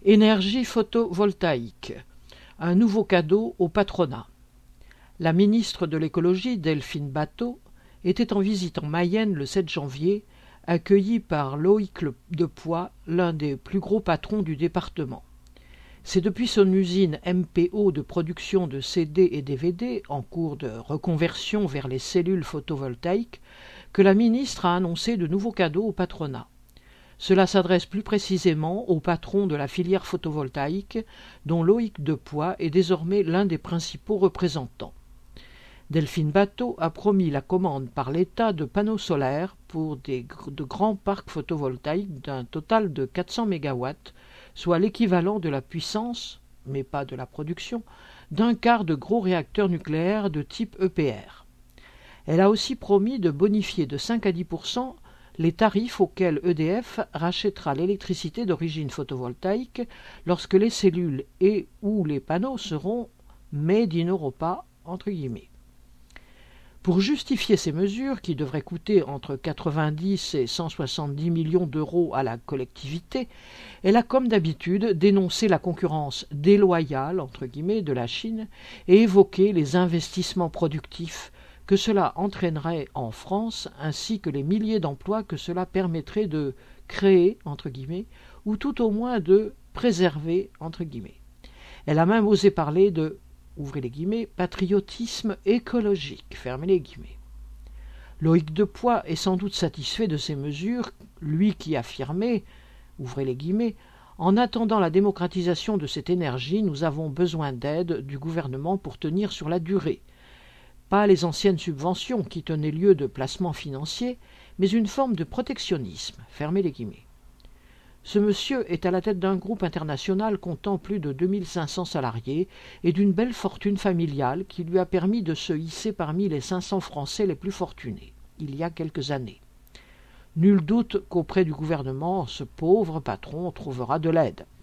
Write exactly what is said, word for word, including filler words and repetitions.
Énergie photovoltaïque, un nouveau cadeau au patronat. La ministre de l'écologie, Delphine Batho, était en visite en Mayenne le sept janvier, accueillie par Loïc Depoix, l'un des plus gros patrons du département. C'est depuis son usine M P O de production de C D et D V D, en cours de reconversion vers les cellules photovoltaïques, que la ministre a annoncé de nouveaux cadeaux au patronat. Cela s'adresse plus précisément aux patrons de la filière photovoltaïque, dont Loïc Depoix est désormais l'un des principaux représentants. Delphine Batho a promis la commande par l'État de panneaux solaires pour des, de grands parcs photovoltaïques d'un total de quatre cents mégawatts, soit l'équivalent de la puissance, mais pas de la production, d'un quart de gros réacteurs nucléaires de type E P R. Elle a aussi promis de bonifier de cinq à dix pour cent les tarifs auxquels E D F rachètera l'électricité d'origine photovoltaïque lorsque les cellules et ou les panneaux seront « made in Europa » entre guillemets. Pour justifier ces mesures, qui devraient coûter entre quatre-vingt-dix et cent soixante-dix millions d'euros à la collectivité, elle a comme d'habitude dénoncé la concurrence déloyale entre guillemets de la Chine et évoqué les investissements productifs que cela entraînerait en France, ainsi que les milliers d'emplois que cela permettrait de créer, entre guillemets, ou tout au moins de préserver, entre guillemets. Elle a même osé parler de, ouvrez les guillemets, patriotisme écologique, fermez les guillemets. Loïc Depoix est sans doute satisfait de ces mesures, lui qui affirmait, ouvrez les guillemets, en attendant la démocratisation de cette énergie, nous avons besoin d'aide du gouvernement pour tenir sur la durée. Pas les anciennes subventions qui tenaient lieu de placements financiers, mais une forme de protectionnisme. Fermez les guillemets. Ce monsieur est à la tête d'un groupe international comptant plus de deux mille cinq cents salariés et d'une belle fortune familiale qui lui a permis de se hisser parmi les cinq cents Français les plus fortunés, il y a quelques années. Nul doute qu'auprès du gouvernement, ce pauvre patron trouvera de l'aide.